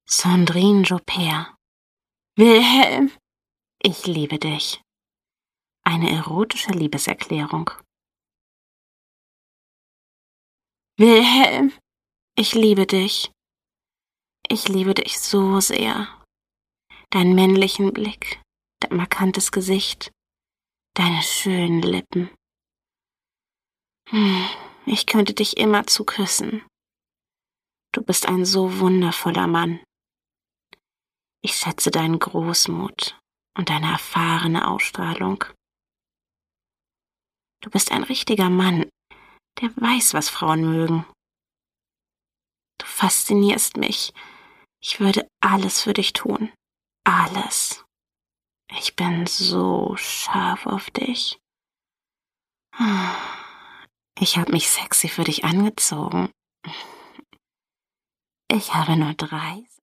Sandrine Joubert. Wilhelm, ich liebe dich. Eine erotische Liebeserklärung. Wilhelm, ich liebe dich. Ich liebe dich so sehr. Deinen männlichen Blick, dein markantes Gesicht, deine schönen Lippen. Ich könnte dich immerzu küssen. Du bist ein so wundervoller Mann. Ich schätze deinen Großmut und deine erfahrene Ausstrahlung. Du bist ein richtiger Mann, der weiß, was Frauen mögen. Du faszinierst mich. Ich würde alles für dich tun. Alles. Ich bin so scharf auf dich. Ich habe mich sexy für dich angezogen. Ich habe nur 3